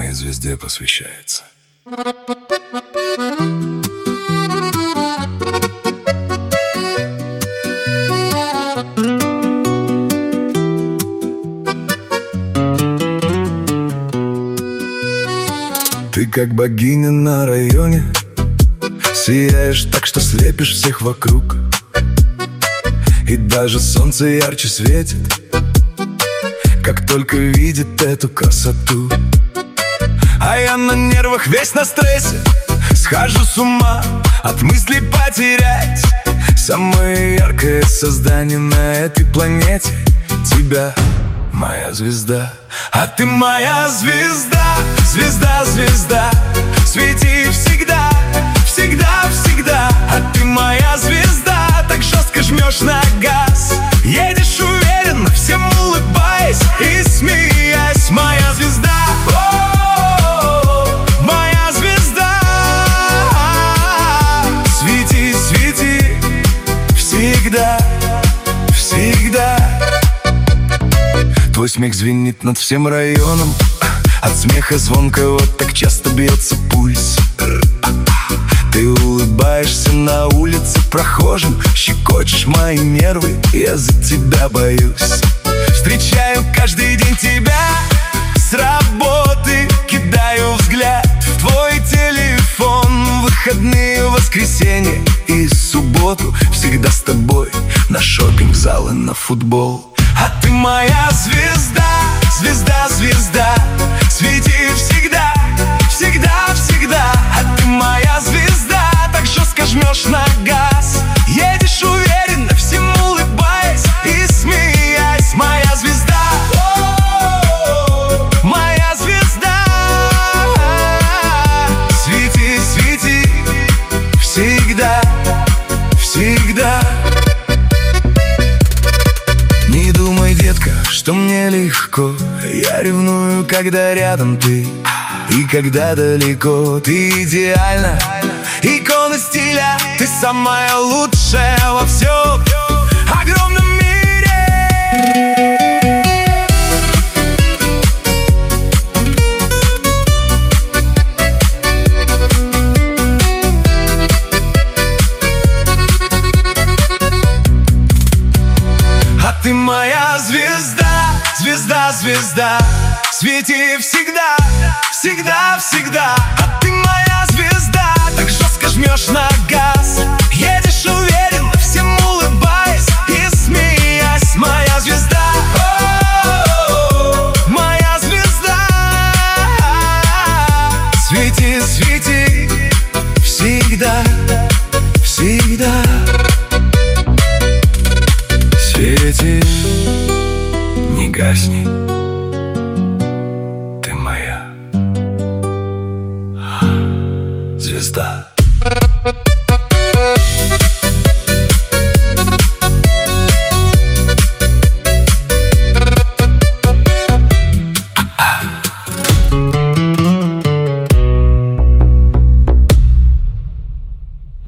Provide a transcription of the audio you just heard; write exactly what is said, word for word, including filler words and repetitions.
моей звезде посвящается. Ты как богиня на районе, сияешь так, что слепишь всех вокруг. И даже солнце ярче светит, как только видит эту красоту. А я на нервах, весь на стрессе, схожу с ума от мыслей потерять самое яркое создание на этой планете. Тебя, моя звезда. А ты моя звезда, звезда, звезда. Свети всегда, всегда, всегда. А ты моя звезда, так жестко жмешь на газ. Едешь уверенно, всем улыбаясь и смеясь. Моя звезда, о-о-о, моя звезда. Свети, свети, всегда, всегда. Твой смех звенит над всем районом, от смеха звонко вот так часто бьется пульс. Ты улыбаешься на улице прохожим, щекочешь мои нервы, я за тебя боюсь. Встречаю каждый день тебя с работы, кидаю взгляд в твой телефон. Выходные, воскресенье и субботу всегда с тобой на шопинг-зал и на футбол. А ты моя звезда, звезда, звезда. Свети всегда, всегда, всегда. А ты моя звезда, так жестко жмешь на газ. Едешь уверенно, всем улыбаясь и смеясь. Моя звезда, о-о-о, моя звезда. Свети, свети, всегда, всегда. Не думай, детка, что мне легко. Я ревную, когда рядом ты, и когда далеко. Ты идеальна, икона стиля. Ты самая лучшая во всем огромном мире. А ты моя звезда, звезда, звезда. Свети всегда, всегда, всегда. А ты моя звезда, так жестко жмешь на газ. Едешь уверенно, всем улыбаясь и смеясь. Моя звезда, о-о-о, моя звезда. Свети, свети, всегда, всегда. Свети, не гасни, ты моя звезда.